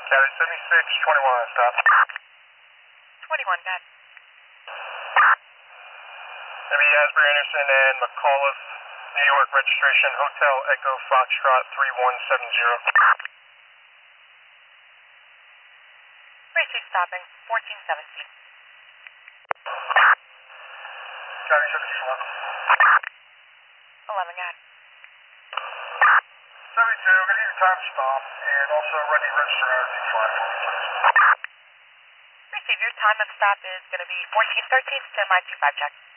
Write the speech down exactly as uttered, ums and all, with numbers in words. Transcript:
County seventy-six twenty-one, stop. twenty-one, got it. Maybe Asbury Anderson and McAuliffe, New York registration, Hotel Echo Foxtrot three one seven zero. three six stopping, fourteen seventeen. County seventy-one. eleven, got it. seventy-two, I'm going to need a time stop and also ready to register R T five for me, please. Receive, your time of stop is going to be fourteen thirteen, stand by two five check.